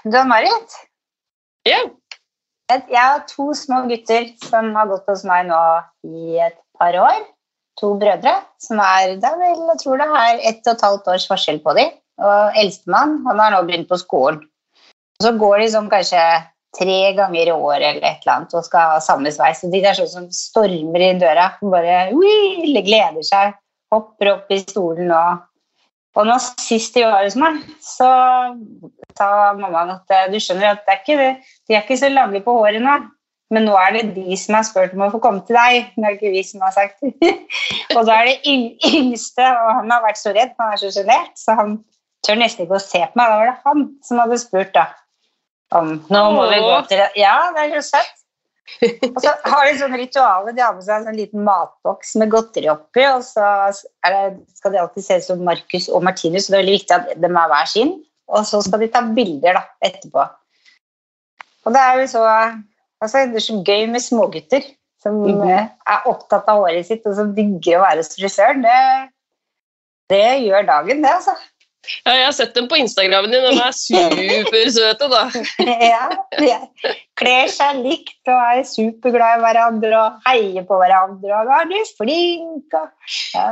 Du har Marit? Ja. Jeg har 2 små gutter som har gått hos meg nå i et par år. 2 brødre, som jeg tror det er 1,5 års forskjell på dem. Og eldstemann, han har nå begynt på skolen. Og så går de sånn kanskje 3 ganger i år eller et eller annet og skal ha samme sveis. Så de er sånn som stormer i døra, bare gleder seg, hopper opp i stolen og nå sist de var hos meg, så sa mammaen at du skjønner at de er ikke så lange på håret nå, men nå er det de som har spurt om å få komme til deg, det er ikke vi som har sagt det. Og da er det yngste, og han har vært så redd, han er så genert, så han tør nesten ikke å se på meg. Da var det han som hadde spurt da, om nå må vi gå til det. Ja, det er så søtt. Og så har de sånn rituale, de har med seg en sånn liten matboks med godteri oppi, og så skal de alltid se ut som Marcus og Martinus, så det er veldig viktig at de er hver sin, og så skal de ta bilder da, etterpå. Og det er jo så, det er så gøy med smågutter, som er opptatt av håret sitt, og som digger å være hos frisøren. Det gjør dagen, det altså. Ja, jeg har sett dem på Instagramen din, og de er supersøte da. Ja, de kler seg likt og er superglad i hverandre og heier på hverandre, og da er de flinke. Ja.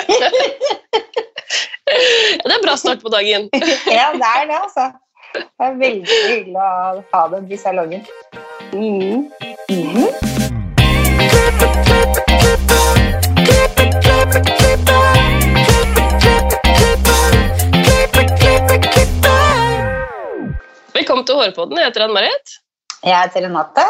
Det er bra start på dagen. Ja, det er det altså. Det er veldig hyggelig å ha dem i salongen. Velkommen til Hårpodden, jeg heter Ann-Marit. Jeg heter Renate.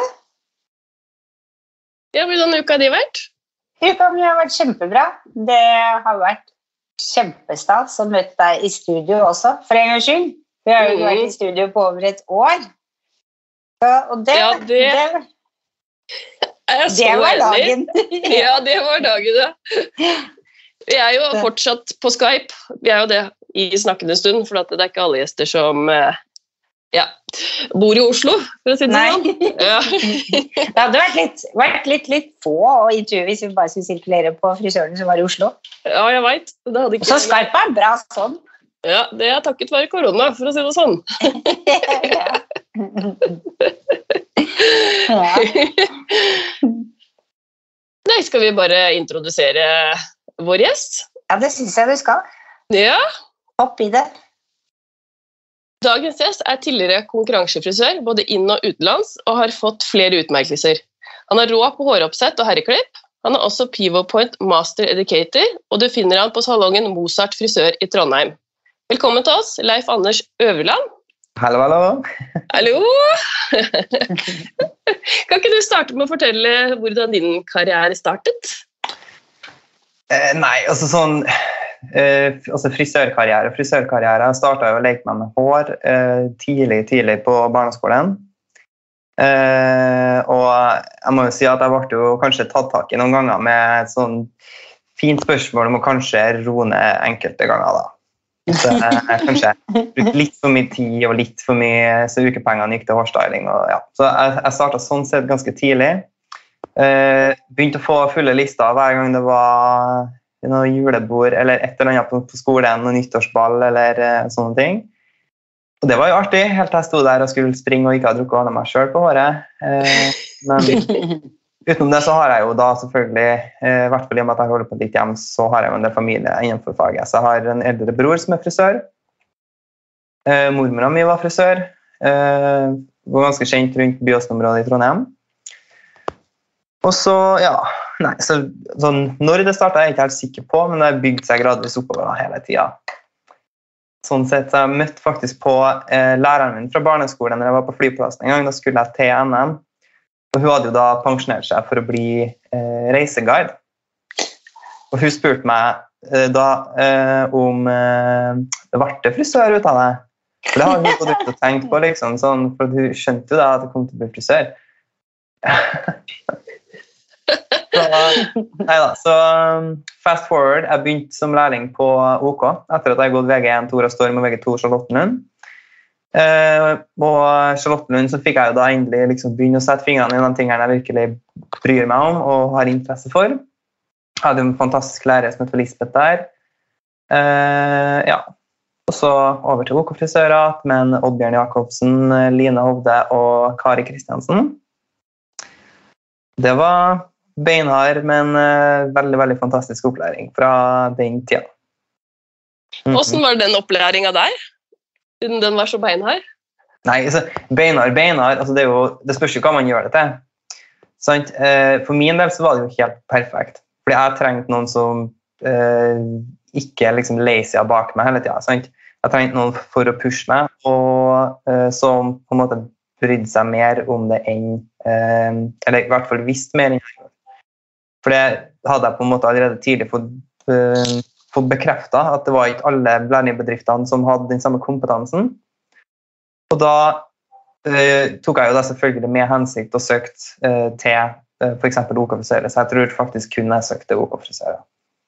Ja, hvordan uka har de vært? Uka mi har vært kjempebra. Det har vært kjempestas å møte deg i studio også, for en gang skyld. Vi har jo vært i studio på over et år. Og det var dagen. Ja, det var dagen, ja. Vi er jo fortsatt på Skype. Vi er jo det i snakkende stund, for det er ikke alle gjester som bor i Oslo, for å si det sånn. Ja. Det hadde vært litt få å intervjue hvis vi bare skulle sirkulere på frisøren som var i Oslo. Ja, jeg vet. Så Skype er bra sånn. Ja, det er takket være korona, for å si det sånn. Nei, skal vi bare introdusere vår gjest? Ja, det synes jeg du skal. Ja. Hopp i det. Dagens gjest er tidligere konkurransefrisør, både inn- og utenlands, og har fått flere utmerkelser. Han er rå på håroppsett og herreklipp. Han er også Pivot Point Master Educator, og du finner han på salongen Mozart Frisør i Trondheim. Velkommen til oss, Leif Anders Øverland. Hallo, hallo. Hallo. Kan ikke du starte med å fortelle hvordan din karriere startet? Nei, altså sånn... frisørkarriere startet jo å leke meg med hår tidlig på barneskolen, og jeg må jo si at jeg ble jo kanskje tatt tak i noen ganger med et sånn fint spørsmål om å kanskje roe ned enkelte ganger da, så jeg kanskje brukte litt for mye tid og litt for mye, så ukepengene gikk til hårstyling og ja, så jeg startet sånn sett ganske tidlig, begynte å få fulle lister hver gang det var noe julebord eller et eller annet på skolen, noe nyttårsball eller sånne ting. Og det var jo artig, helt til jeg stod der og skulle springe og ikke ha drukket av meg selv på håret. Men utenom det så har jeg jo da selvfølgelig, i hvert fall i og med at jeg holder på litt hjem, så har jeg jo en del familie innenfor faget. Så jeg har en eldre bror som er frisør. Mormora mi var frisør. Var ganske kjent rundt Byåsen-området i Trondheim. Og så, sånn, når det startet er jeg ikke helt sikker på, men det bygde seg gradvis oppover hele tiden. Sånn sett, jeg møtte faktisk på læreren min fra barneskolen når jeg var på flyplassen en gang, da skulle jeg til NM, og hun hadde jo da pensjonert seg for å bli reiseguide. Og hun spurte meg da om det ble frisør ut av det. For det har hun gått ut og tenkt på, liksom, sånn, for hun skjønte jo da at det kom til å bli frisør. Så fast forward, jeg begynte som lærling på OK etter at jeg har gått VG1 Tora Storm og VG2 Charlottenlund, og Charlottenlund så fikk jeg jo da endelig liksom begynne å sette fingrene i de tingene jeg virkelig bryr meg om og har interesse for. Jeg hadde en fantastisk lærer som heter Lisbeth der, Og så over til OK-frisører, med Oddbjørn Jakobsen, Line Hovde og Kari Kristiansen. Det var beinhard, men veldig, veldig fantastisk opplæring fra den tida. Hvordan var den opplæringen der? Siden den var så beinhard? Nei, altså, beinhard, altså det spørs jo hva man gjør det til. Sant? For min del så var det jo helt perfekt. Fordi jeg trengte noen som ikke liksom lazy bak meg hele tiden. Sant? Jeg trengte noen for å pushe meg, og som på en måte brydde seg mer om det enn, eller i hvert fall visste mer enn jeg gjorde. For det hadde jeg på en måte allerede tidlig fått bekreftet, at det var ikke alle lærlingbedriftene som hadde den samme kompetansen. Og da tok jeg jo da selvfølgelig med hensikt og søkt til for eksempel OK-frisører, så jeg tror faktisk kun jeg søkte OK-frisører.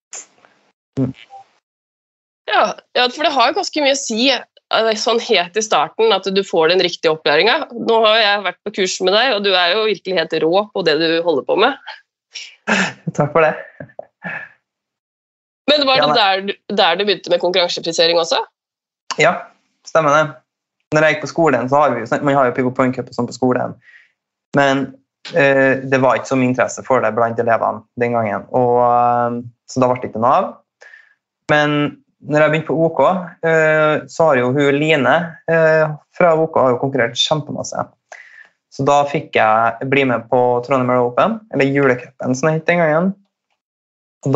Ja, for det har ganske mye å si sånn helt i starten at du får den riktige opplæringen. Nå har jeg vært på kurs med deg, og du er jo virkelig helt rå på det du holder på med. Takk for det. Men var det der du begynte med konkurransefrisering også? Ja, stemmer det. Når jeg gikk på skolen, så har vi jo, man har jo Pivot Point Cup og sånn på skolen, men det var ikke så mye interesse for det blant elevene den gangen, og så da ble det ikke noe av. Men når jeg begynte på OK, så har jo hun Line fra OK har jo konkurrert kjempemasse. Så da fikk jeg bli med på Trondheim World Open, eller julecupen som det het den gangen. Og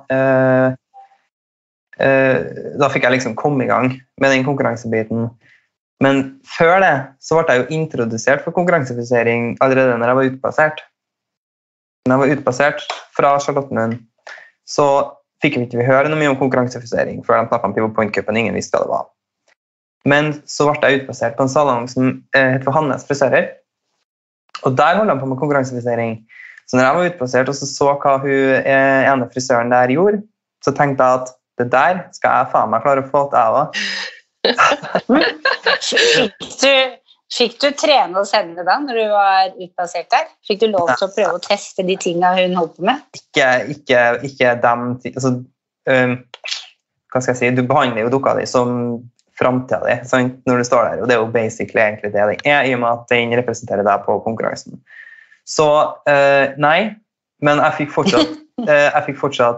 da fikk jeg liksom komme i gang med den konkurransebiten. Men før det så ble jeg jo introdusert for konkurransefrisering allerede når jeg var utplassert. Når jeg var utplassert fra Charlottenlund, så fikk vi ikke høre noe mye om konkurransefrisering før de snakket om Pivot Point Cupen, ingen visste hva det var. Men så ble jeg utplassert på en salong som heter for Hannes frisører, og der holdt de på med konkurransefrisering. Så når jeg var utplassert og så hva hun ene frisøren der gjorde, så tenkte jeg at det der skal jeg faen meg klare å få til jeg også. Fikk du trene hos henne da, når du var utplassert der? Fikk du lov til å prøve å teste de tingene hun holdt på med? Ikke dem, altså, hva skal jeg si, du behandler jo dukka di som fremtiden di, sant, når du står der, og det er jo basically egentlig det er, i og med at den representerer deg på konkurransen. Så nei, men jeg fikk fortsatt, jeg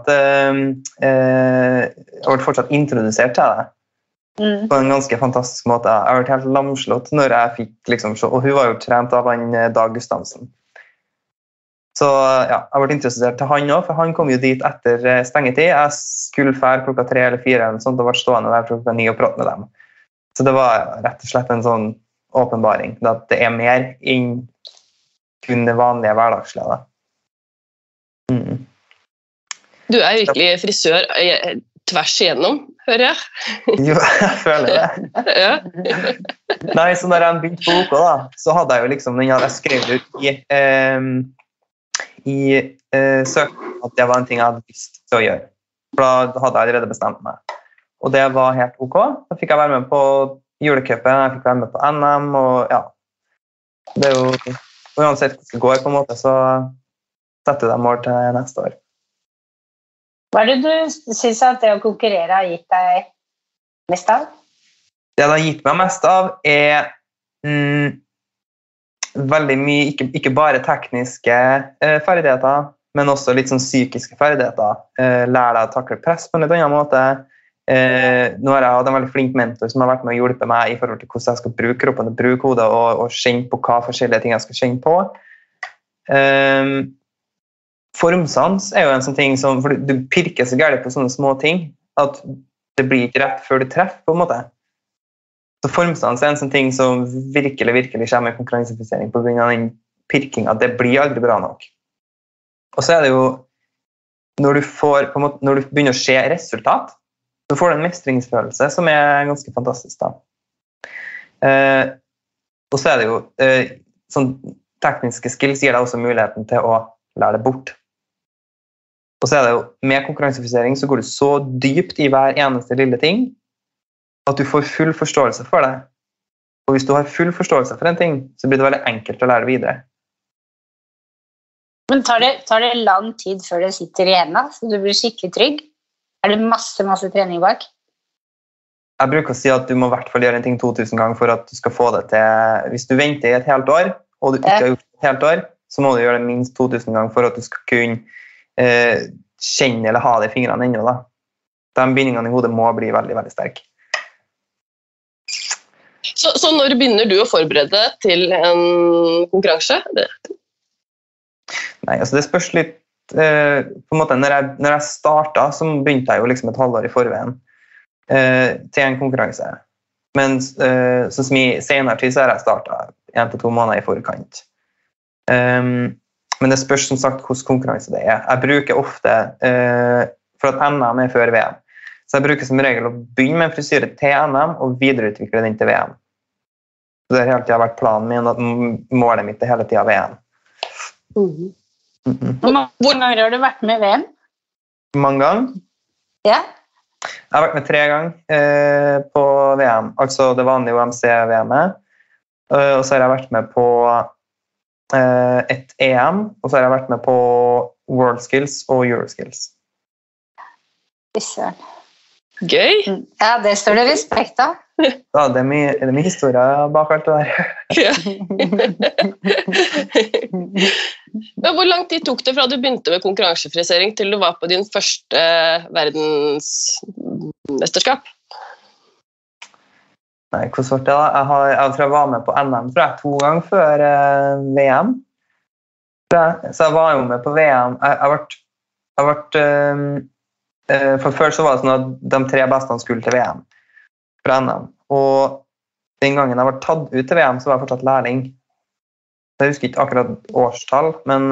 ble fortsatt introdusert til det. På en ganske fantastisk måte. Jeg har vært helt lamslått når jeg fikk liksom se, og hun var jo trent av han Dag Gustavsen. Så ja, jeg ble interessert til han også, for han kom jo dit etter stengetid. Jeg skulle fære klokka 3 eller 4 eller sånt, og ble stående der klokka 9 og prate med dem. Så det var rett og slett en sånn åpenbaring, at det er mer enn kun det vanlige hverdagslige. Du er virkelig frisør tvers igjennom, hører jeg. Jo, jeg føler det. Ja. Nei, så når jeg begynte på OK da, så hadde jeg jo liksom, jeg skrev ut i søknaden at det var en ting jeg hadde lyst til å gjøre. For da hadde jeg allerede bestemt meg. Og det var helt OK. Da fikk jeg være med på julecupen, jeg fikk være med på NM, og ja. Det er jo, uansett hvordan det går på en måte, så setter jeg mål til neste år. Hva er det du synes at det å konkurrere har gitt deg mest av? Det har gitt meg mest av veldig mye, ikke bare tekniske ferdigheter, men også litt sånn psykiske ferdigheter. Lære deg å takle press på en litt annen måte. Nå har jeg hatt en veldig flink mentor som har vært med å hjelpe meg i forhold til hvordan jeg skal bruke kroppen og bruke hodet og kjenne på hva forskjellige ting jeg skal kjenne på. Formsans er jo en sånn ting som, for du pirker så gærlig på sånne små ting, at det blir ikke rett før du treffer, på en måte. Så formsans er en sånn ting som virkelig kommer i konkurransefisering på grunn av den pirkingen, det blir aldri bra nok. Og så er det jo, når du begynner å se resultat, så får du en mestringsfølelse som er ganske fantastisk da. Og så er det jo, sånn tekniske skills gir deg også muligheten til å lære det bort. Og så er det jo, med konkurransefisering så går du så dypt i hver eneste lille ting, at du får full forståelse for det. Og hvis du har full forståelse for en ting, så blir det veldig enkelt å lære videre. Men tar det lang tid før det sitter i hendene, så du blir skikkelig trygg? Er det masse trening bak? jeg bruker å si at du må i hvert fall gjøre en ting 2000 ganger for at du skal få det til. Hvis du venter i et helt år, og du ikke har gjort det et helt år, så må du gjøre det minst 2000 ganger for at du skal kunne kjenne eller ha det i fingrene ennå. Da. De bindingene i hodet må bli veldig, veldig sterke. Så når begynner du å forberede deg til en konkurranse? Nei, altså det spørs litt, på en måte, når jeg startet, så begynte jeg jo liksom et halvår i forveien til en konkurranse. Men sånn som i senere tid så har jeg startet 1 til 2 måneder i forkant. Men det spørs som sagt hvilken konkurranse det er. Jeg bruker ofte, for at NM er før VM, så jeg bruker som regel å begynne med en frisyre til NM og videreutvikle den til VM. Så det har hele tiden vært planen min, at målet mitt er hele tiden VM. Hvor mange ganger har du vært med i VM? Mange ganger? Ja. Jeg har vært med 3 ganger på VM, altså det vanlige OMC-VM-et. Og så har jeg vært med på et EM, og så har jeg vært med på World Skills og Euroskills. Gøy! Ja, det står det respekt av. Ja, det er mye historie bak alt det der. Ja. Men hvor lang tid tok det fra du begynte med konkurransefrisering til du var på din første verdensmesterskap? Nei, hvordan var det da? Jeg tror jeg var med på NM 2 ganger før VM. Så jeg var jo med på VM. For før så var det sånn at de 3 beste skulle til VM fra NM. Og den gangen jeg var tatt ut til VM, så var jeg fortsatt lærling. Jeg husker ikke akkurat årstall, men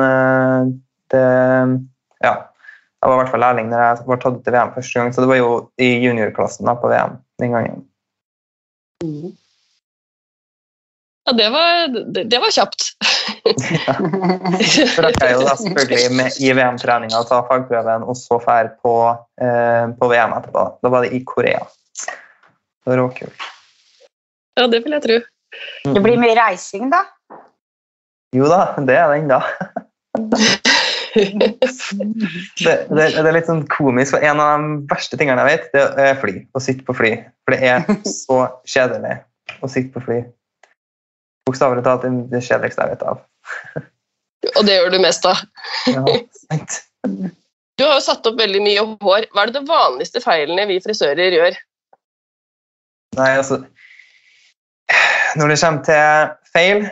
jeg var i hvert fall lærling når jeg var tatt ut til VM første gang, så det var jo i juniorklassen da, på VM den gangen. Ja, det var kjapt. Ja. For jeg er jo da selvfølgelig med i VM-treninga og ta fagprøven, og så fær på VM etterpå. Da var det i Korea. Det var råkult. Ja, det vil jeg tro. Det blir mye reising da? Jo da, det er det enda. Det er litt sånn komisk, for en av de verste tingene jeg vet, det er fly, å sitte på fly. For det er så kjedelig å sitte på fly. Bokstavelig talt det kjedeligste jeg vet av. Og det gjør du mest av. Ja, sant. Du har jo satt opp veldig mye hår. Hva er det vanligste feilene vi frisører gjør? Nei, altså, når det kommer til feil,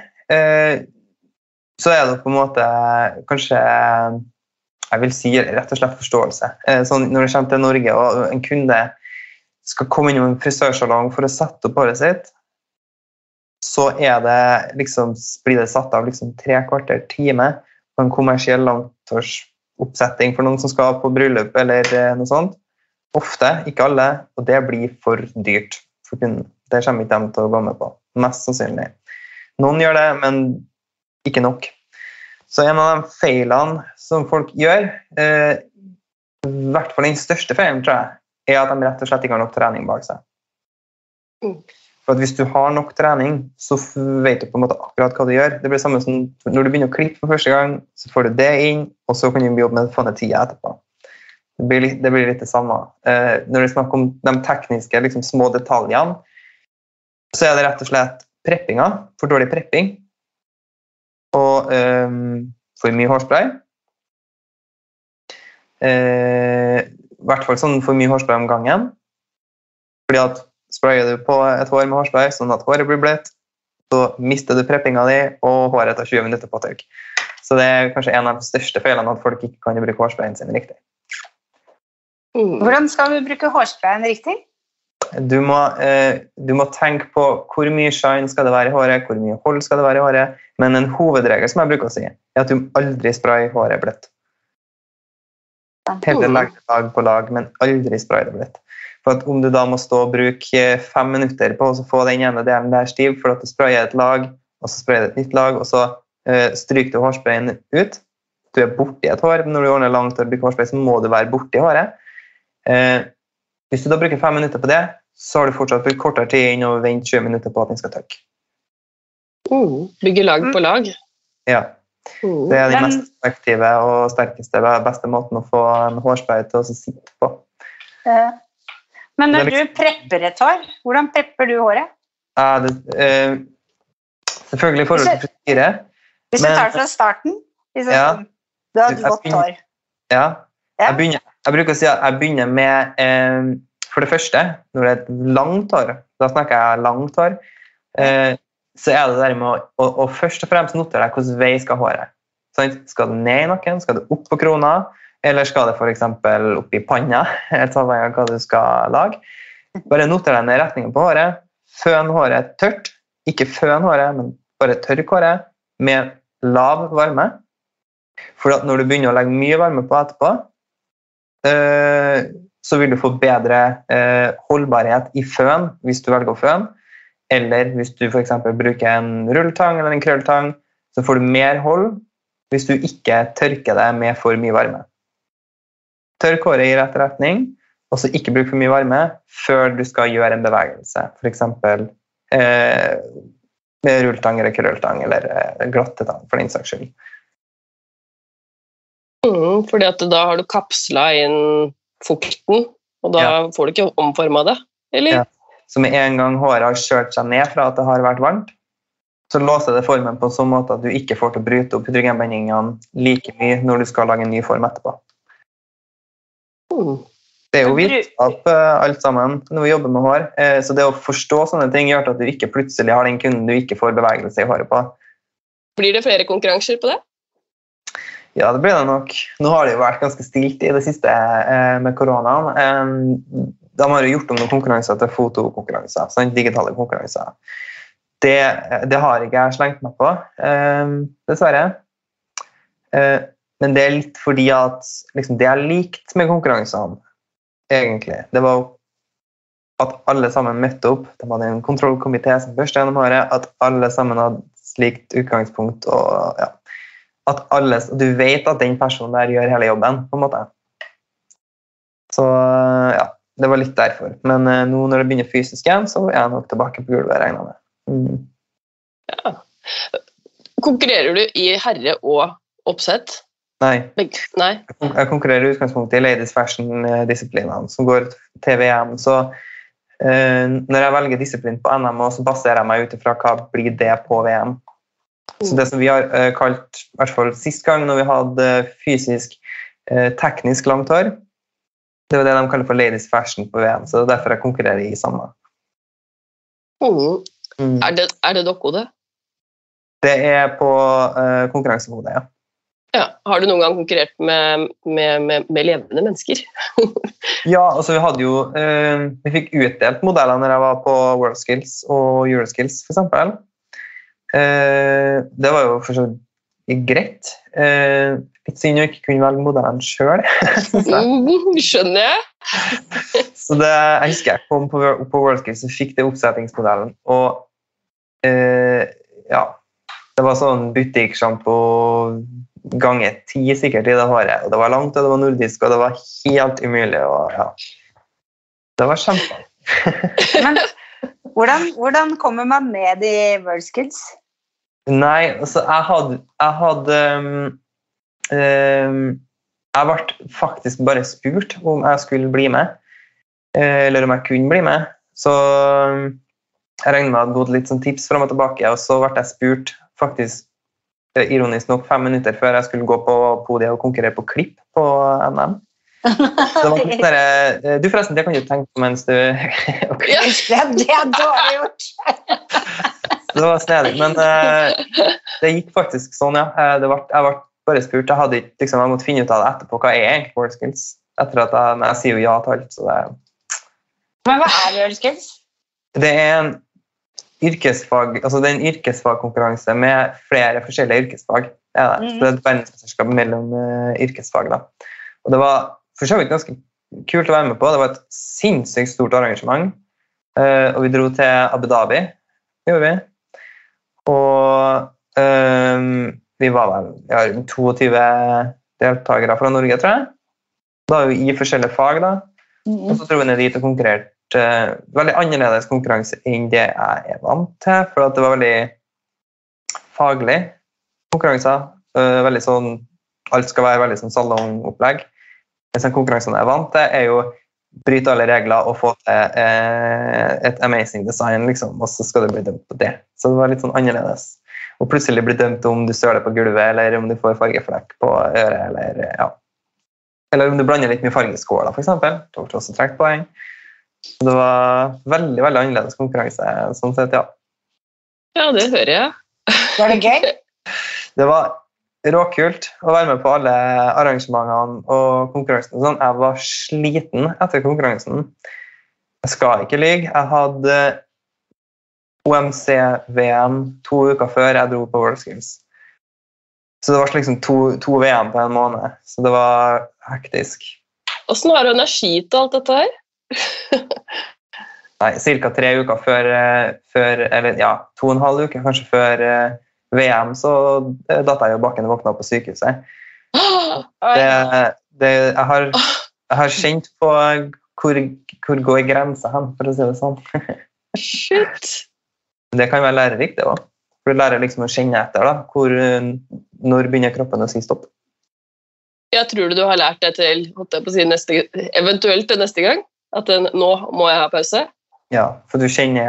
så er det på en måte kanskje, jeg vil si rett og slett forståelse. Sånn, når det kommer til Norge, og en kunde skal komme innom en frisørsalong for å sette opp håret sitt, så blir det satt av 3/4 time på en kommersiell langtårsoppsetting for noen som skal på bryllup eller noe sånt. Ofte, ikke alle, og det blir for dyrt for kunden. Det kommer ikke de til å gå med på, mest sannsynlig. Noen gjør det, men ikke nok. Så en av de feilene som folk gjør, i hvert fall den største feilen, tror jeg, er at de rett og slett ikke har nok trening bak seg. For at hvis du har nok trening, så vet du på en måte akkurat hva du gjør. Det blir samme som når du begynner å klippe for første gang, så får du det inn, og så kan du jobbe med å få ned tida etterpå. Det blir litt det samme. Når det snakker om de tekniske, små detaljene, så er det rett og slett preppinga, for dårlig prepping, og for mye hårspray. I hvert fall sånn for mye hårspray om gangen, fordi at sprayer du på et hår med hårspray, sånn at håret blir bløtt, så mister du preppinga di, og håret tar 20 minutter på tørk. Så det er kanskje en av de største feilene, at folk ikke kan bruke hårsprayen sin riktig. Hvordan skal du bruke hårsprayen riktig? Du må tenke på hvor mye shine skal det være i håret, hvor mye hold skal det være i håret, men en hovedregel som jeg bruker å si, er at du aldri sprayer håret bløtt. Heller lag på lag, men aldri sprayer det bløtt. For at om du da må stå og bruke 5 minutter på å få den ene delen der stiv, for at du sprayer et lag, og så sprayer et nytt lag, og så stryker du hårsprayen ut. Du er borti et hår, men når du ordner langt og bruker hårspray, så må du være borti håret. Hvis du da bruker 5 minutter på det, så har du fortsatt brukt kortere tid inn og vent 20 minutter på at den skal tørke. Bygge lag på lag. Ja. Det er den mest effektive og sterkeste, beste måten å få en hårspray til å sitte på. Men når du prepper et hår, hvordan prepper du håret? Selvfølgelig i forhold til frisyre. Hvis du tar fra starten, sånn, du har et vått hår. Ja, jeg bruker å si at jeg begynner med, for det første, når det er et langt hår, da snakker jeg langt hår, så er det der med å først og fremst notere deg hvordan vei skal håret. Skal det ned i nakken, skal det opp på krona, eller skal det for eksempel opp i panna, helt avhengig av hva du skal lage. Bare noter deg ned retningen på håret, føn håret tørt, ikke føn håret, men bare tørk håret, med lav varme. For at når du begynner å legge mye varme på etterpå, så vil du få bedre holdbarhet i føn, hvis du velger å føn, eller hvis du for eksempel bruker en rulletang eller en krølltang, så får du mer hold hvis du ikke tørker det med for mye varme. Tørk håret i rett retning, og så ikke bruk for mye varme før du skal gjøre en bevegelse. For eksempel med rulletang eller krølltang eller glattetang, for den saks skyld. Fordi at da har du kapslet inn fukten, og da får du ikke omformet det, eller? Ja. Så med en gang håret har kjørt seg ned fra at det har vært varmt, så låser det formen på en sånn måte at du ikke får til å bryte opp hydrogenbindingene like mye når du skal lage en ny form etterpå. Det er jo vitenskap alt sammen når vi jobber med hår, så det å forstå sånne ting gjør at du ikke plutselig har den kunden du ikke får bevegelse i håret på. Blir det flere konkurranser på det? Ja, det blir det nok. Nå har det jo vært ganske stilt i det siste med koronaen. De har jo gjort om noen konkurranser til fotokonkurranser, sånn digitale konkurranser. Det har ikke jeg slengt meg på, dessverre. Men det er litt fordi at liksom, det jeg likte med konkurransene, egentlig, det var at alle sammen møtte opp. De hadde en kontrollkomité som børste gjennom håret, at alle sammen hadde slikt utgangspunkt, og at du vet at den personen der gjør hele jobben, på en måte. Så det var litt derfor. Men nå når det begynner fysisk igjen, så er jeg nok tilbake på gulvet, regner med. Ja. Konkurrerer du i herre- og oppsett? Nei. Nei. Jeg konkurrerer i utgangspunktet i ladies fashion-disiplinene som går til VM, så når jeg velger disiplin på NM, så baserer jeg meg ut fra hva blir det på VM. Så det som vi har kalt, i hvert fall sist gang når vi hadde fysisk teknisk langt hår, det var det de kaller for ladies fashion på VM, så det er derfor jeg konkurrerer i samme. Er det dokkode? Det er på konkurransehodet, ja. Ja, har du noen gang konkurrert med levende mennesker? Ja, altså vi hadde jo, vi fikk utdelt modeller når jeg var på WorldSkills og Euroskills, for eksempel. Det var jo for så greit. Litt synd å ikke kunne velge modellene selv. Skjønner jeg. Så jeg husker jeg kom på WorldSkills og fikk det oppsettingsmodellen, og det var sånn butikksjampo ganger 10 sikkert i det håret, og det var langt, og det var nordisk, og det var helt umulig, og det var kjempe. Men hvordan kommer man med i WorldSkills? Nei, altså jeg ble faktisk bare spurt om jeg skulle bli med, eller om jeg kunne bli med, så jeg regner med at jeg hadde gått litt sånn tips frem og tilbake, og så ble jeg spurt faktisk ironisk nok 5 minutter før jeg skulle gå på podiet og konkurrere på klipp på NM. Det var sånn der, du forresten, det kan du tenke på mens du... Okay. Det er dårlig gjort. Det var snedig, men det gikk faktisk sånn, ja. Jeg ble bare spurt, jeg hadde ikke, liksom, jeg måtte finne ut av det etterpå, hva er egentlig WorldSkills? Etter at jeg sier jo ja til alt, så det... Men hva er WorldSkills? Det er en yrkesfag, altså det er en yrkesfagkonkurranse med flere forskjellige yrkesfag. Så det er et verdensmesterskap mellom yrkesfag da. Og det var for så vidt ganske kult å være med på. Det var et sinnssykt stort arrangement. Og vi dro til Abu Dhabi, gjorde vi. Og vi var vel 22 deltakere fra Norge, tror jeg. Da var vi i forskjellige fag da. Og så dro vi ned dit og konkurrerte veldig annerledes konkurranse enn det jeg er vant til, for at det var veldig faglig konkurranser, veldig sånn, alt skal være veldig sånn salongopplegg. En sånn konkurranse jeg er vant til er jo bryte alle regler og få til et amazing design, liksom, og så skal du bli dømt på det. Så det var litt sånn annerledes. Og plutselig bli dømt om du søler på gulvet, eller om du får fargeflekk på øret, eller ja. Eller om du blander litt mye farge i skåla, for eksempel. Det var også trekt poeng. Så det var veldig, veldig annerledes konkurranse, sånn sett, ja. Ja, det hører jeg. Var det gøy? Det var råkult å være med på alle arrangementene og konkurransen og sånn. Jeg var sliten etter konkurransen. Jeg skal ikke lyge. Jeg hadde OMC-VM 2 uker før jeg dro på WorldSkills. Så det var liksom to VM på en måned. Så det var hektisk. Hvordan har du energi til alt dette her? Nei, cirka 3 uker før, eller ja, 2,5 uker kanskje før VM, så datt jeg jo bakken og våkna på sykehuset. Jeg har kjent på hvor går grensa hen, for å si det sånn. Shit! Det kan være lærerikt, det også. For du lærer liksom å kjenne etter, da. Når begynner kroppen å si stopp? Jeg tror du har lært det til, eventuelt til neste gang? At nå må jeg ha pause? Ja, for du kjenner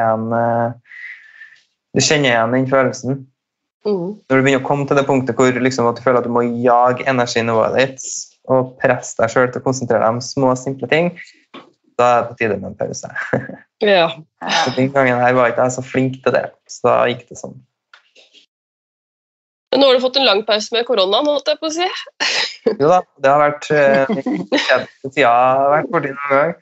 igjen den følelsen. Når du begynner å komme til det punktet hvor liksom, at du føler at du må jage energinivået ditt og presse deg selv til å konsentrere deg om små, simple ting, da er det på tide med en pause. Ja. Så den gangen her var ikke jeg så flink til det, så da gikk det sånn. Men nå har du fått en lang pause med koronaen, holdt jeg på å si. Jo da, det har vært tiden har vært borti noen gang.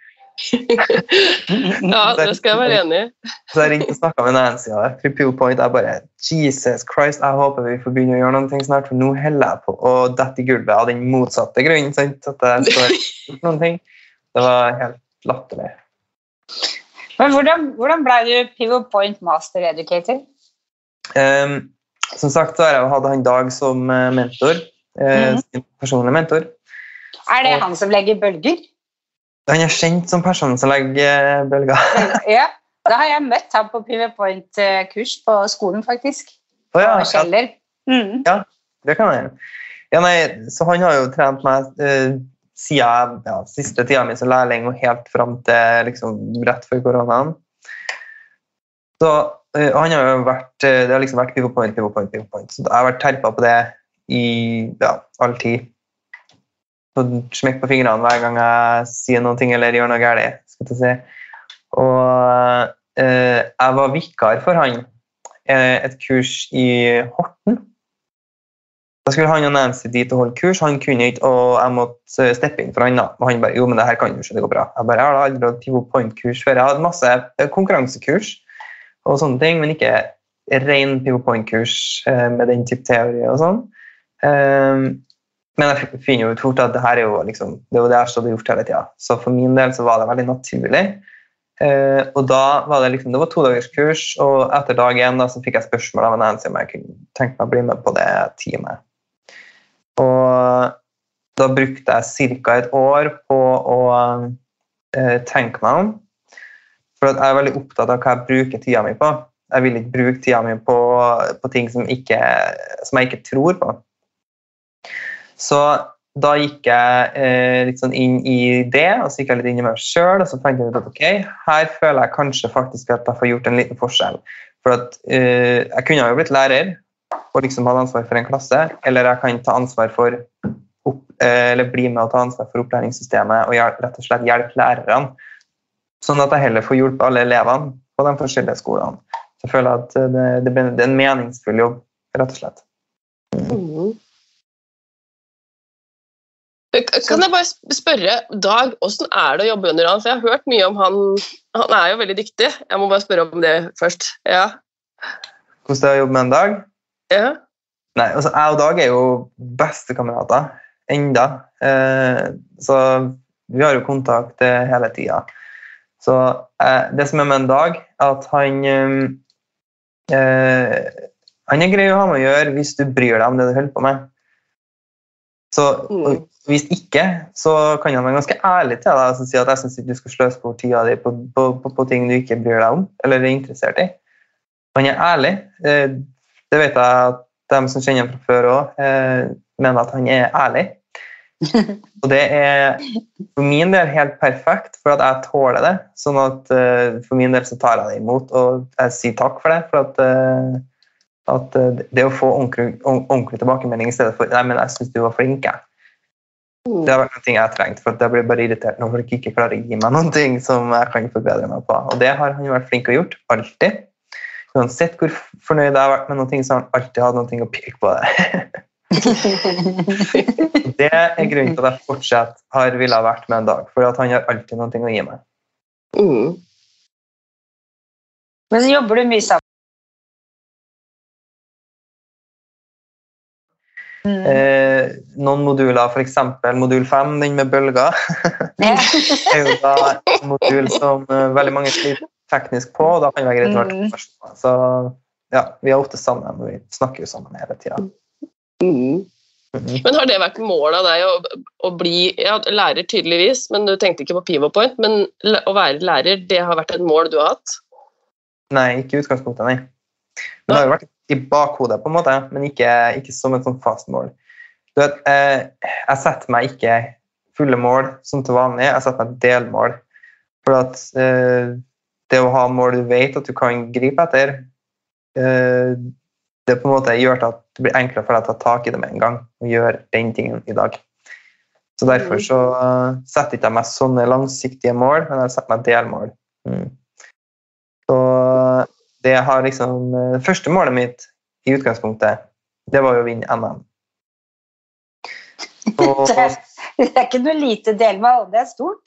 Ja, det skal jeg være enig i. Så jeg ringte og snakket med Nancy og PivoPoint. Jeg bare, Jesus Christ, jeg håper vi får begynne å gjøre noen ting snart, for nå heller jeg på å dette i gulvet av den motsatte grunnen, sant? At jeg skal gjøre noen ting. Det var helt latterlig. Men hvordan ble du PivoPoint Master Educator? Som sagt så har jeg jo hatt han Dag som mentor, sin personlige mentor. Er det han som legger bølger? Han er kjent som person som legger bølger. Ja, da har jeg møtt ham på PivoPoint-kurs på skolen, faktisk. Å ja, på Kjeller. Ja, det kan jeg. Ja, nei, så han har jo trent meg siden siste tiden min som lærling og helt frem til liksom, rett før koronaen. Så han har jo vært, det har liksom vært PivoPoint. Så jeg har vært terpet på det i all tid. Smekk på fingrene hver gang jeg sier noen ting eller gjør noe galt, skal jeg si. Og jeg var vikar for han et kurs i Horten. Da skulle han og Nancy dit og holde kurs. Han kunne ikke, og jeg måtte steppe inn for han da. Og han bare, jo, men det her kan du ikke, det går bra. Jeg bare, jeg har aldri hatt PivoPoint-kurs før. Jeg hadde masse konkurransekurs og sånne ting, men ikke ren PivoPoint-kurs med den type teori og sånn. Men jeg finner jo ut fort at det her er jo liksom, det var det jeg hadde gjort hele tiden. Så for min del så var det veldig naturlig. Og da var det liksom, det var 2 dagers kurs, og etter dag 1 da, så fikk jeg spørsmål av Nancy om jeg kunne tenke meg å bli med på det teamet. Og da brukte jeg cirka et år på å tenke meg om, for at jeg er veldig opptatt av hva jeg bruker tiden min på. Jeg vil ikke bruke tiden min på ting som jeg ikke tror på. Så da gikk jeg litt sånn inn i det, og så gikk jeg litt inn i meg selv, og så fant jeg ut at ok, her føler jeg kanskje faktisk at jeg får gjort en liten forskjell. For at jeg kunne jo blitt lærer, og liksom hadde ansvar for en klasse, eller jeg kan ta ansvar for, eller bli med og ta ansvar for opplæringssystemet, og rett og slett hjelpe lærerne, sånn at jeg heller får hjulpet alle elevene på de forskjellige skolene. Så jeg føler at det er en meningsfull jobb, rett og slett. Kan jeg bare spørre, Dag, hvordan er det å jobbe under han? For jeg har hørt mye om han. Han er jo veldig dyktig. Jeg må bare spørre om det først. Ja. Hvordan det er å jobbe med en Dag? Ja. Nei, altså jeg og Dag er jo bestekamerater, enda. Så vi har jo kontakt hele tiden. Så det som er med en Dag, er at han er grei å ha med å gjøre hvis du bryr deg om det du holder på med. Så hvis ikke, så kan han være ganske ærlig til deg og si at jeg synes ikke du skal sløse bort tida di på ting du ikke bryr deg om, eller er interessert i. Han er ærlig. Det vet jeg at de som kjenner fra før også, mener at han er ærlig. Og det for min del helt perfekt, for at jeg tåler det. Sånn at for min del så tar jeg det imot, og jeg sier takk for det. For at det å få ordentlig tilbakemelding i stedet for «Nei, men jeg synes du var flink, jeg». Det har vært noe jeg har trengt, for jeg blir bare irritert når folk ikke klarer å gi meg noen ting som jeg kan forbedre meg på. Og det har han vært flink å gjort, alltid. Uansett hvor fornøyd jeg har vært med noen ting, så har han alltid hatt noen ting å peke på det. Det grunnen til at jeg fortsatt har villet ha vært med en dag, for at han har alltid noen ting å gi meg. Men så jobber du mye sammen. Noen moduler, for eksempel modul 5, den med bølger, er jo da en modul som veldig mange sliter teknisk på, og da kan det være greit å være to personer. Så ja, vi er ofte sammen, og vi snakker jo sammen hele tiden. Men har det vært målet av deg å bli lærer tydeligvis, men du tenkte ikke på Pivot Point, men å være lærer, det har vært et mål du har hatt? Nei, ikke i utgangspunktet, nei. Men det har jo vært i bakhodet på en måte, men ikke som et sånt fast mål. Du vet, jeg setter meg ikke fulle mål som til vanlig, jeg setter meg delmål. For at det å ha mål du vet at du kan gripe etter, det på en måte gjør at det blir enklere for deg å ta tak i det med en gang og gjøre den tingen i dag. Så derfor så setter ikke jeg meg sånne langsiktige mål, men jeg setter meg delmål. Så det har liksom, første målet mitt i utgangspunktet, det var jo å vinne NM. Det er ikke noe lite delmål, det er stort.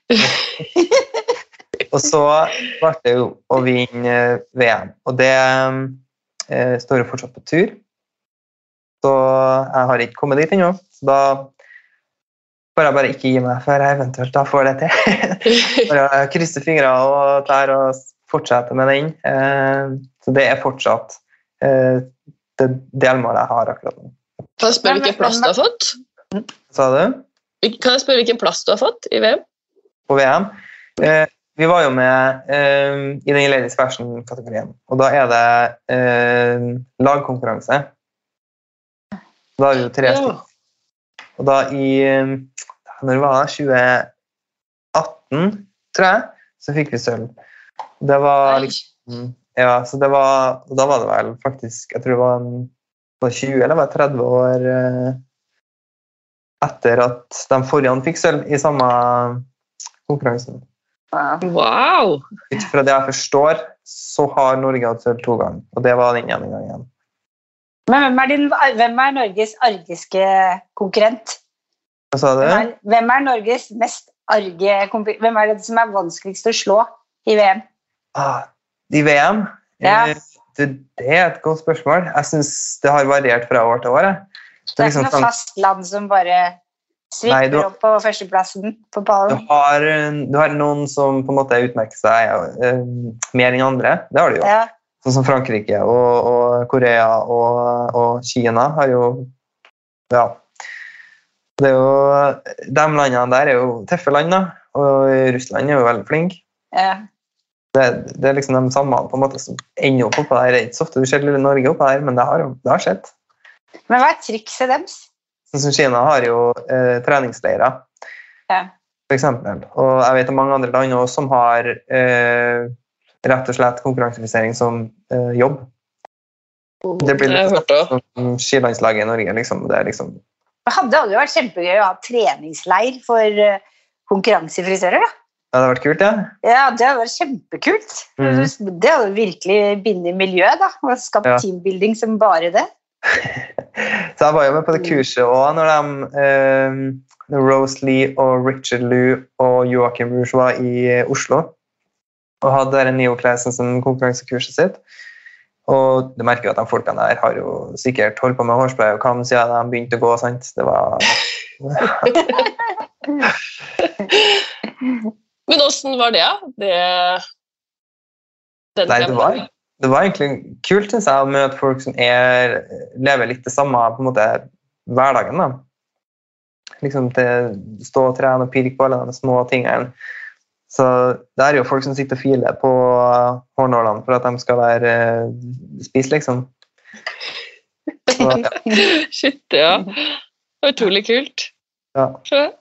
Og så ble det jo å vinne VM, og det står jo fortsatt på tur. Så jeg har ikke kommet dit ennå, så da får jeg bare ikke gi meg før jeg eventuelt da får det til. Bare krysse fingre og tær og fortsette med den. Så det er fortsatt det delmålet jeg har akkurat nå. Kan jeg spørre hvilken plass du har fått? Sa du? Kan jeg spørre hvilken plass du har fått i VM? På VM? Vi var jo med i den Ladies Fashion-kategorien, og da er det lagkonkurranse. Da er det jo 3 stykker. Og da når det var 2018, tror jeg, så fikk vi sølv. Det var liksom, ja, så det var, og da var det vel faktisk, jeg tror det var 20 eller 30 år etter at de forrige fikk sølv i samme konkurransen. Wow! Ut fra det jeg forstår, så har Norge hatt sølv 2 ganger, og det var den ene gangen. Men hvem er Norges argiske konkurrent? Hva sa du? Hvem er Norges mest arge konkurrent? Hvem er det som er vanskeligst å slå i VM? I VM? Ja. Det er et godt spørsmål. Jeg synes det har variert fra år til år. Det er ikke noe fast land som bare svipper opp på førsteplassen på ballen. Du har noen som på en måte utmerker seg mer enn andre. Det har du jo. Ja. Sånn som Frankrike og Korea og Kina har jo, ja, det er jo, de landene der er jo tøffe land da, og Russland er jo veldig flink. Ja. Det er liksom de samme på en måte som ender opp der. Det er ikke så ofte du ser lille Norge oppe der, men det har skjedd. Men hva er trikset deres? Sånn som Kina har jo treningsleirer, for eksempel. Og jeg vet om mange andre land også som har rett og slett konkurransefisering som jobb. Det blir litt som skilandslaget i Norge, liksom. Det er liksom... Det hadde aldri vært kjempegøy å ha treningsleir for konkurransefrisører, da. Ja, det hadde vært kult, ja. Ja, det hadde vært kjempekult. Det hadde virkelig bindet miljø, da, og skapt teambuilding som bare det. Så jeg var jo med på det kurset også, når Rose Lee og Richard Liu og Joachim Rouge var i Oslo, og hadde en neoklassen som konkurransekurset sitt. Og du merker jo at de folkene der har jo sikkert holdt på med hårspray og kam siden de begynte å gå, sant? Det var... Men hvordan var det? Nei, det var egentlig kult, synes jeg, å møte folk som lever litt det samme på en måte hverdagen, da. Liksom til stå og trene og pirke på alle de små tingene. Så det er jo folk som sitter og filer på hårnålene for at de skal være spist, liksom. Så, ja. Shit, ja. Det var utrolig kult. Ja.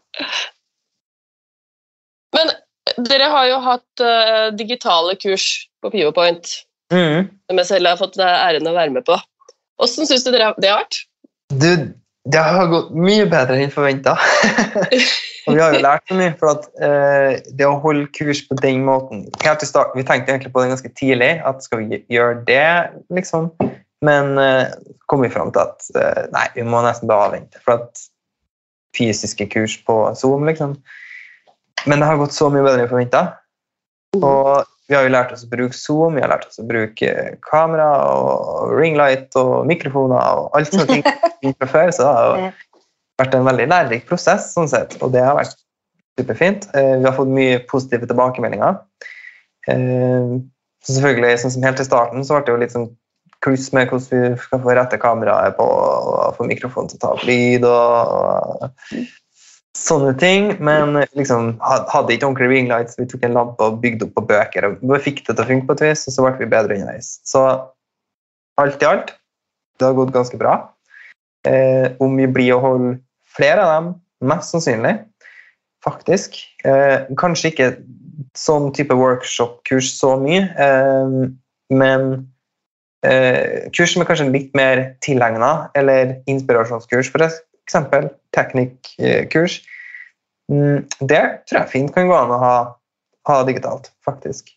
Men dere har jo hatt digitale kurs på PivoPoint, som jeg selv har fått æren å være med på. Hvordan synes du det har vært? Du, det har gått mye bedre enn forventet. Og vi har jo lært så mye, for at det å holde kurs på den måten, helt i start, vi tenkte egentlig på det ganske tidlig, at skal vi gjøre det, liksom, men kom vi frem til at nei, vi må nesten bare avvente, for at fysiske kurs på Zoom, liksom. Men det har gått så mye bedre enn forventet, og vi har jo lært oss å bruke Zoom, vi har lært oss å bruke kamera og ringlight og mikrofoner og alt sånne ting fra før, så det har jo vært en veldig lærerik prosess, sånn sett, og det har vært superfint. Vi har fått mye positive tilbakemeldinger. Så selvfølgelig, sånn som helt til starten, så ble det jo litt sånn kluss med hvordan vi skal få rette kameraet på og få mikrofonen til å ta opp lyd og sånne ting, men liksom hadde ikke ordentlig ringlight, så vi tok en lampe og bygde opp på bøker, og vi fikk det til å funke på et vis, og så ble vi bedre underveis. Så alt i alt, det har gått ganske bra. Om vi blir å holde flere av dem, mest sannsynlig, faktisk. Kanskje ikke sånn type workshop-kurs så mye, men kurs som kanskje litt mer tilegnet, eller inspirasjonskurs, for eksempel teknikkurs. Det tror jeg fint kan gå an å ha digitalt, faktisk.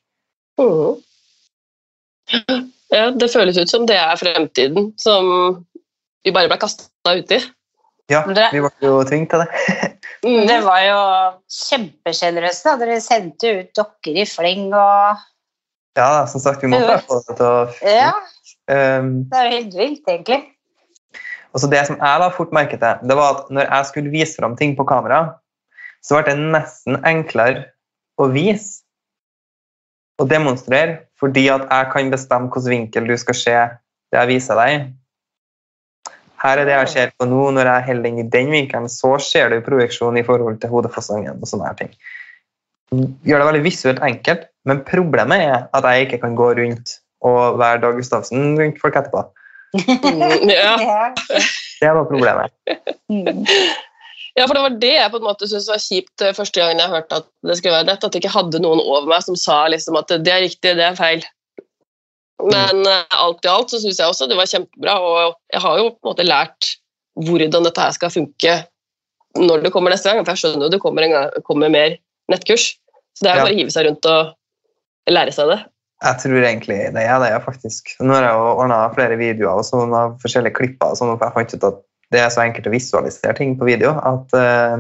Ja, det føles ut som det fremtiden, som vi bare ble kastet ut i. Ja, vi var jo tvunget til det. Det var jo kjempegenerøst da. Dere sendte ut dokker i fleng og... Ja, som sagt, vi måtte få det til å... Ja, det jo helt vilt, egentlig. Og så det som jeg da fort merket til, det var at når jeg skulle vise frem ting på kamera, så var det nesten enklere å vise og demonstrere, fordi at jeg kan bestemme hvilken vinkel du skal se det jeg viser deg. Her det jeg ser på nå, når jeg holder den i den vinkelen, så ser du projeksjon i forhold til hodefasongen og sånne her ting. Gjør det veldig visuelt enkelt, men problemet at jeg ikke kan gå rundt og være Dag Gustavsen rundt folk etterpå. Ja. Det var problemet. Ja, for det var det jeg på en måte synes var kjipt første gangen jeg hørte at det skulle være nett, at jeg ikke hadde noen over meg som sa liksom at det riktig, det feil. Men alt i alt så synes jeg også det var kjempebra, og jeg har jo på en måte lært hvordan dette her skal funke når det kommer neste gang, for jeg skjønner jo det kommer mer nettkurs, så det bare å hive seg rundt og lære seg det. Jeg tror egentlig det faktisk. Nå har jeg jo ordnet flere videoer og sånn av forskjellige klipper, sånn at jeg fant ut at det så enkelt å visualisere ting på video, at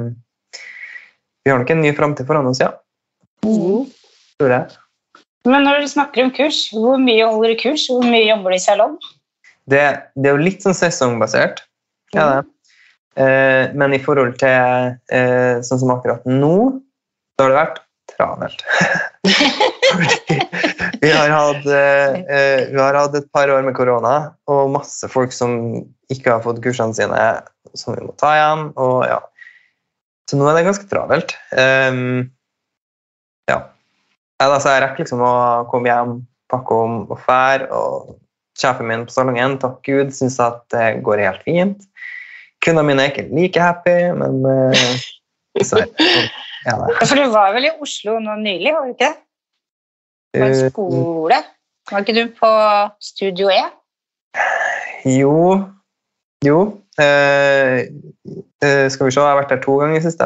vi har nok en ny fremtid foran oss, ja. Tror jeg. Men når du snakker om kurs, hvor mye holder du kurs? Hvor mye jobber du i salong? Det jo litt sånn sesongbasert, det. Men i forhold til sånn som akkurat nå, så har det vært travelt. Vi har hatt et par år med korona, og masse folk som ikke har fått kursene sine, som vi må ta igjen, og ja. Så nå det ganske travelt. Ja. Så jeg rekker liksom å komme hjem, pakke om og fær, og sjefen min på salongen, takk Gud, synes at det går helt fint. Kundene mine ikke like happy, men så ja. For du var vel i Oslo nå nylig, var du ikke det? På en skole. Var ikke du på Studio E? Jo. Skal vi se, jeg har vært der 2 ganger sist.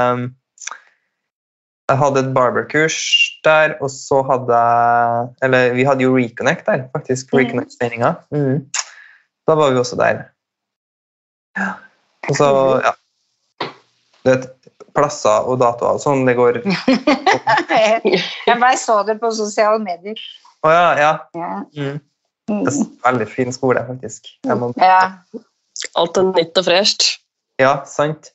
Jeg hadde et barberkurs der, og så vi hadde jo Reconnect der, faktisk, Reconnect-meningen. Da var vi også der. Og så, ja. Du vet, plasser og datoer og sånn, det går... Jeg bare så det på sosiale medier. Ja. Det veldig fin skole, faktisk. Alt nytt og fresht. Ja, sant.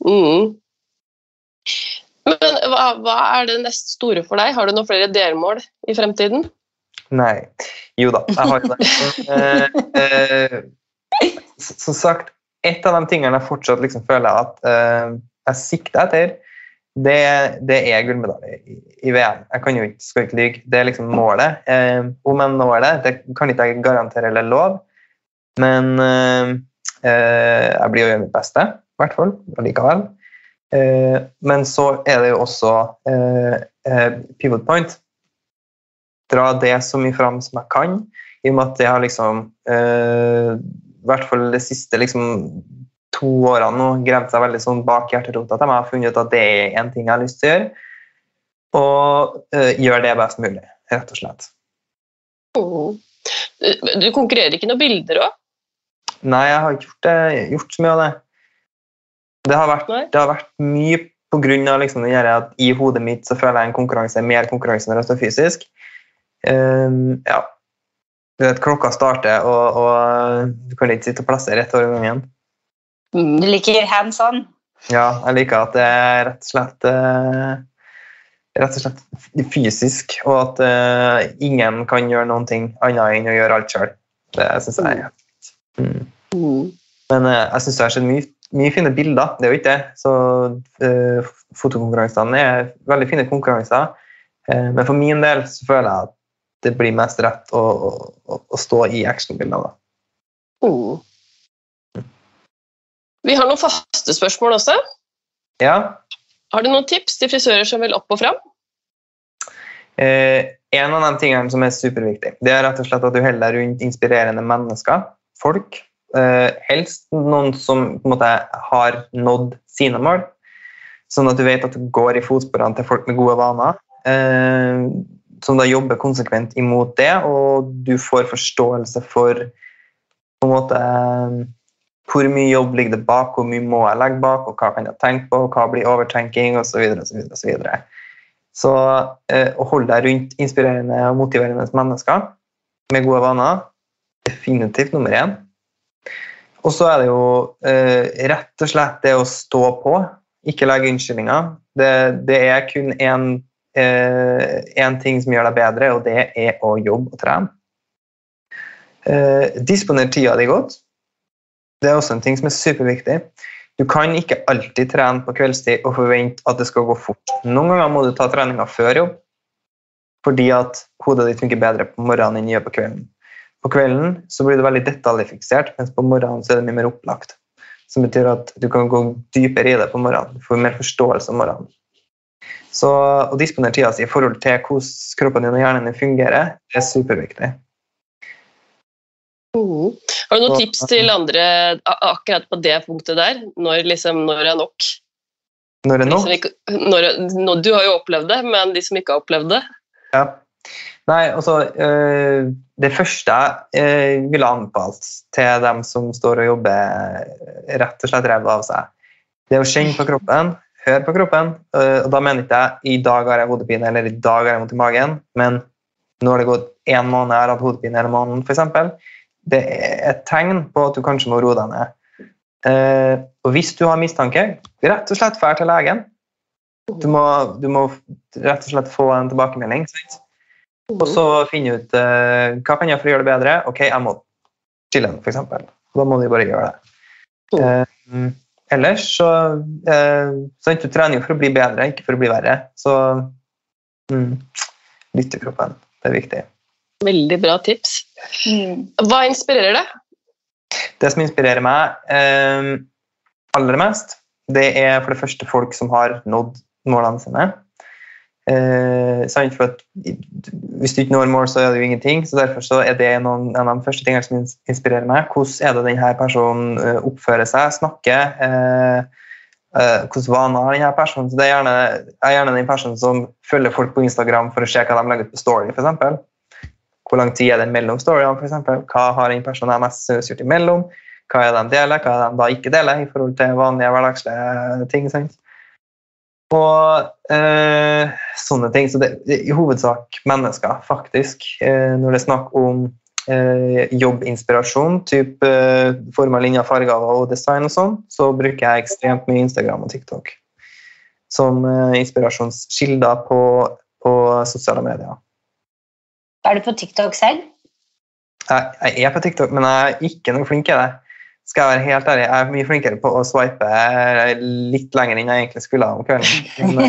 Men hva det neste store for deg? Har du noen flere delmål i fremtiden? Nei. Jo da, jeg har det. Som sagt, et av de tingene jeg fortsatt liksom føler at jeg sikter etter, det gullmedalje i VM. Jeg skal ikke lyge, det liksom målet. Om jeg når det kan ikke jeg garantere eller lov, men jeg blir å gjøre mitt beste, i hvert fall, og likevel. Men så det jo også pivot point. Dra det så mye fram som jeg kan, i og med at jeg har liksom, i hvert fall det siste liksom 2 årene nå, grevet seg veldig sånn bak hjerterota til meg, har funnet ut at det en ting jeg har lyst til å gjøre, og gjør det best mulig, rett og slett. Du konkurrerer ikke noen bilder også? Nei, jeg har ikke gjort så mye av det. Det har vært mye på grunn av liksom, at i hodet mitt så føler jeg en konkurranse, mer konkurranse når det står fysisk. Ja. Du vet, klokka starter, og du kan ikke sitte og plassere rett over gangen. Du liker hands-on? Ja, jeg liker at det rett og slett fysisk, og at ingen kan gjøre noen ting annet enn å gjøre alt selv. Det synes jeg Men jeg synes det har skjedd mye fine bilder, det jo ikke det. Så fotokonkurransene veldig fine konkurranser, men for min del så føler jeg at det blir mest rett å stå i actionbilder. Vi har noen faste spørsmål også. Ja. Har du noen tips til frisører som vil opp og frem? En av de tingene som superviktig, det rett og slett at du holder deg rundt inspirerende mennesker, folk, helst noen som på en måte har nådd sine mål, sånn at du vet at du går i fotsporene til folk med gode vaner, som da jobber konsekvent imot det, og du får forståelse for på en måte hvor mye jobb ligger det bak, hvor mye må jeg legge bak, og hva kan jeg tenke på, hva blir overtenking, og så videre, og så videre, og så videre. Så å holde deg rundt inspirerende og motiverende mennesker med gode vaner, definitivt nummer 1. Og så det jo rett og slett det å stå på, ikke legge unnskyldninger. Det kun en ting som gjør deg bedre, og det å jobbe og trene. Disponer tida di godt. Det også en ting som superviktig. Du kan ikke alltid trene på kveldstid og forvente at det skal gå fort. Noen ganger må du ta treninga før jobb, fordi at hodet ditt funker bedre på morgenen enn det gjør på kvelden. På kvelden så blir du veldig detaljfiksert, mens på morgenen så det mye mer opplagt. Som betyr at du kan gå dypere i det på morgenen. Du får mer forståelse om morgenen. Så å disponere tida si i forhold til hvordan kroppen din og hjernen din fungerer, det superviktig. Har du noen tips til andre akkurat på det punktet der? Når nok? Når nok? Du har jo opplevd det, men de som ikke har opplevd det? Ja. Nei, altså, det første jeg ville anbefalt til dem som står og jobber rett og slett revet av seg, det å kjenne på kroppen, høre på kroppen, og da mener ikke jeg i dag har jeg hodepine, eller i dag har jeg vondt i magen, men når det går 1 måned jeg har hatt hodepine hele måneden, for eksempel, det et tegn på at du kanskje må roe deg ned. Og hvis du har mistanke, rett og slett fær til legen. Du må rett og slett få en tilbakemelding. Og så finne ut hva kan jeg for å gjøre det bedre? Ok, jeg må chille, for eksempel. Da må du bare gjøre det. Ellers så du trener jo for å bli bedre, ikke for å bli verre. Så lytt til kroppen, det viktig. Veldig bra tips. Hva inspirerer deg? Det som inspirerer meg aller mest, det for det første folk som har nådd målene sine. For at hvis du ikke når mål, så det jo ingenting, så derfor så det en av de første tingene som inspirerer meg. Hvordan det denne personen oppfører seg, snakker, hvordan vaner har denne personen. Så det gjerne den personen som følger folk på Instagram for å se hva de legger ut på story, for eksempel. Hvor lang tid det mellom storyene, for eksempel? Hva har en person mest søkt imellom? Hva de deler? Hva de da ikke deler i forhold til vanlige hverdagslige ting? Sant? Og sånne ting. Så det i hovedsak mennesker, faktisk. Når det snakk om jobbinspirasjon, typ form av linjer, farger og design og sånn, så bruker jeg ekstremt mye Instagram og TikTok som inspirasjonskilder på sosiale medier. Du på TikTok selv? Jeg på TikTok, men jeg ikke noe flink i det. Skal jeg være helt ærlig, jeg mye flinkere på å swipe litt lenger enn jeg egentlig skulle om kvelden.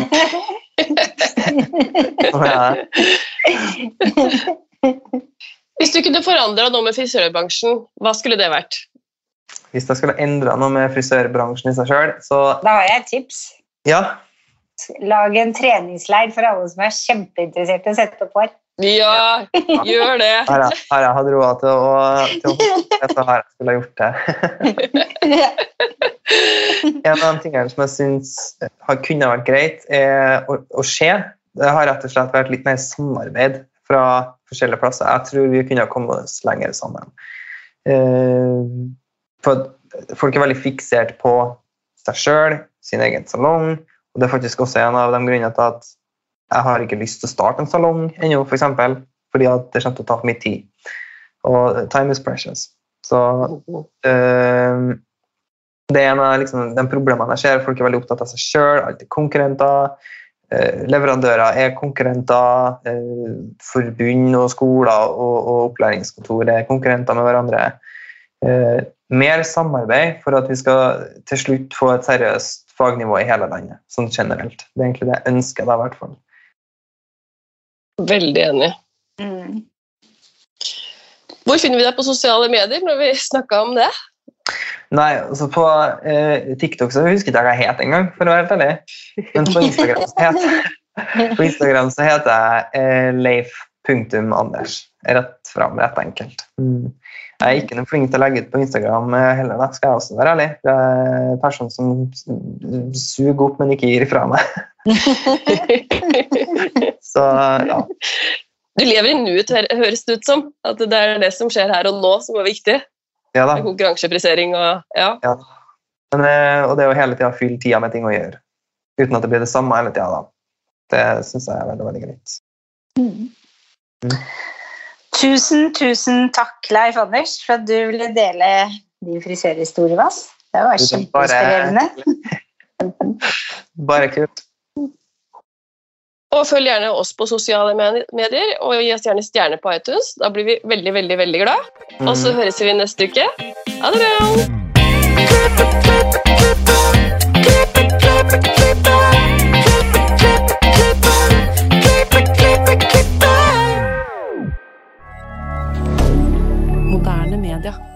Hvis du kunne forandret noe med frisørbransjen, hva skulle det vært? Hvis jeg skulle endret noe med frisørbransjen i seg selv, så... Da har jeg et tips. Ja. Lag en treningsleir for alle som kjempeinteressert i å sette opp hår. Ja, gjør det. Har jeg hatt råd til å så har jeg skulle ha gjort det. En av de tingene som jeg synes kunne vært greit å skje, det har rett og slett vært litt mer samarbeid fra forskjellige plasser. Jeg tror vi kunne komme oss lenger sammen. For folk veldig fiksert på seg selv, sin egen salong, og det faktisk også en av de grunnene til at jeg har ikke lyst til å starte en salong ennå, for eksempel, fordi at det kommer til å ta for mye tid. Og time is precious. Så det en av de problemene jeg ser. Folk veldig opptatt av seg selv, alltid konkurrenter, leverandører konkurrenter, forbund og skoler og opplæringskontor konkurrenter med hverandre. Mer samarbeid for at vi skal til slutt få et seriøst fagnivå i hele landet, sånn generelt. Det egentlig det jeg ønsker da, i hvert fall. Veldig enig. Hvor finner vi deg på sosiale medier når vi snakker om det? Nei, altså på TikTok så husker jeg ikke hva jeg het engang, for å være helt ærlig. Men på Instagram så heter jeg Leif.Anders. Rett frem, rett enkelt. Jeg ikke noe flink til å legge ut på Instagram heller, da skal jeg også være ærlig. Jeg en person som suger opp, men ikke gir ifra meg. Så, ja. Du lever i nuet, høres det ut som. At det det som skjer her og nå som viktig. Ja da. Konkurranseprisering og ja. Men, og det hele tiden å fylle tida med ting å gjøre. Uten at det blir det samme hele tiden da. Det synes jeg veldig, veldig greit. Tusen takk, Leif Anders, for at du ville dele din frisørhistorie med oss. Det var kjempeinspirerende. Bare kult. Og følg gjerne oss på sosiale medier, og gi oss gjerne stjerne på iTunes. Da blir vi veldig, veldig, veldig glad. Og så høres vi neste uke. Ha det bra! Moderne media.